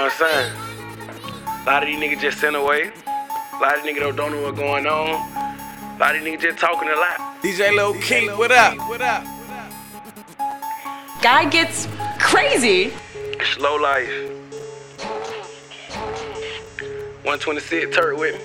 what I'm saying? A lot of these niggas just sent away. A lot of niggas don't know what's going on. A lot of these niggas just talking a lot. DJ Lil Keith, what up? Guy gets crazy. Slow life. 126 Turk with me.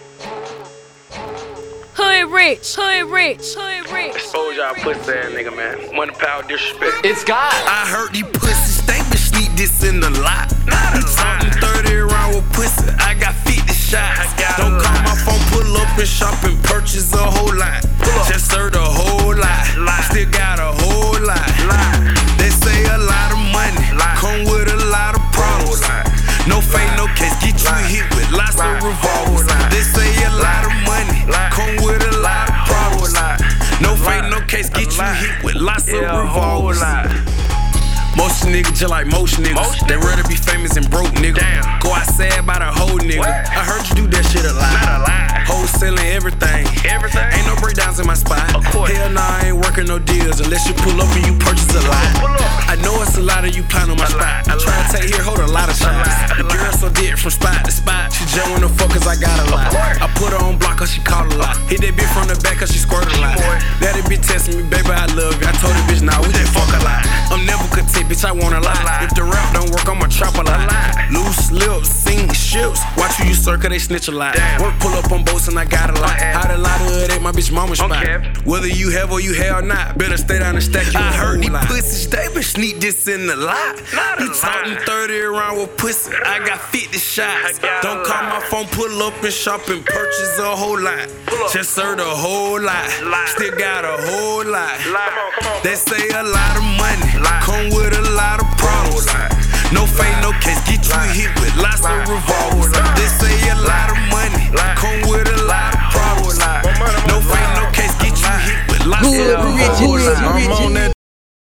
Hood rich, hood rich, hood rich. Expose y'all pussy ass nigga, man. Money, power, disrespect. It's God. I heard these pussies, they been sneak this in the lot. He talking 30 around with pussy, I got 50 shots. Don't call my phone, pull up and shop and purchase a whole lot. Just served a whole lot, still got a whole lot. They say a lot of money, come with a lot of problems. No fake, no case, get you hit with lots of revolvers. They say a lot of money, come with a lot of problems. No fake, no case, get you hit with lots of revolvers. Most niggas just like most niggas. They rather be famous and broke, nigga. Go outside by the whole nigga. I heard you do that shit a lot. Wholesaling everything. Ain't no breakdowns in my spot. Hell nah, I ain't working no deals unless you pull up and you purchase a lot. I know it's a lot of you plan on my spot. I try to take here, hold a lot of shots. The girl so dead from spot to spot. She just wanna fuck cause I got a lot. I put her on block cause she called a lot. Hit that bitch from the back cause she squirted a lot. That bitch testing me, baby, I love you. I told that bitch, nah, we just fuck a lot. I'm never content, bitch, I want a lot. If the rap don't work, I'ma trap a lot. Loose lips, sink ships. Watch who you circle, they snitch a lot. Work pull up on boats and I got a lot. Had a lot of it at my bitch mama's spot. Whether you have or you have or not, better stay down and stack you. I heard these pussies, they been sneak this in the lot. He talking 30 around with pussy, I got 50 shots. Don't call my phone, pull up and shop and purchase a whole lot. Just served a whole lot, still got a whole lot. They say a lot of money, come with a lot of problems. No fake, no case, get you hit with lots of revolvers. They say a lot of money, come with a lot of problems. No fake, no case, get you hit with lots of revolvers. I'm on that